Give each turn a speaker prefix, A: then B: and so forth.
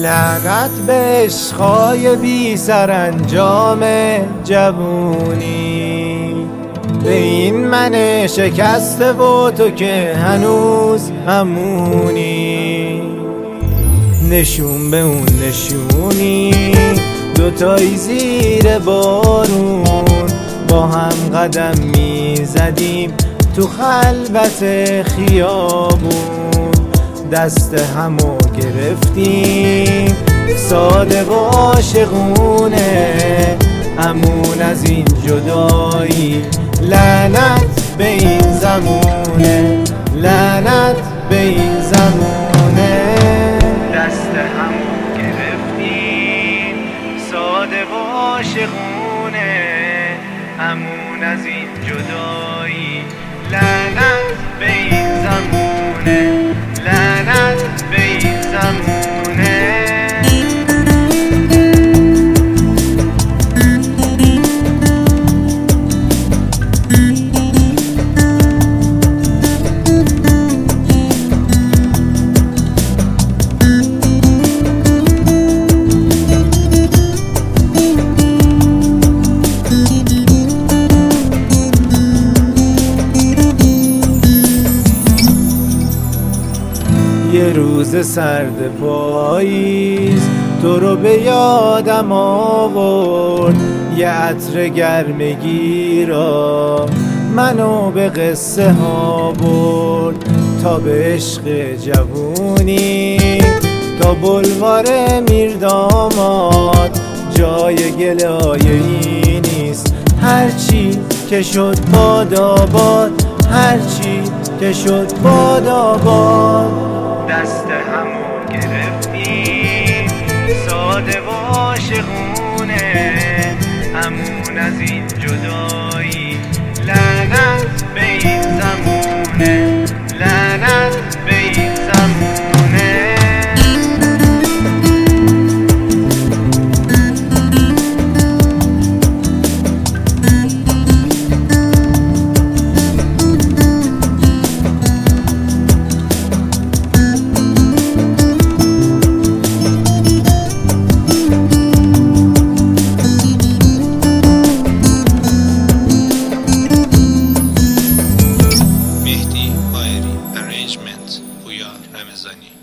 A: لعنت به عشقای بی سرانجام جوونی، به این من شکسته و تو که هنوز همونی. نشون به اون نشونی، دوتایی زیر بارون با هم قدم میزدیم تو خلوت خیابون. دست همو گرفتیم ساده و عاشقونه، همون از این جدایی. لعنت به این زمونه، لعنت به این زمونه. دست همو گرفتیم ساده و عاشقونه، همون از این جدایی. لعنت به این زمونه، لعنت به این زمونه. یه روز سرد پاییز تو رو به یادم آورد، یه عطر گرمگی را منو به قصه ها برد. تا به عشق جوونی، تا بلوار میرداماد، جای گلایه‌ای نیست. هرچی که شد باداباد، هرچی که شد باداباد. دست همو گرفتیم ساده و عاشقونه، همون از این جدایی. لعنت به این زمونه، لعنت به این زمونه.
B: پویا رمضانی.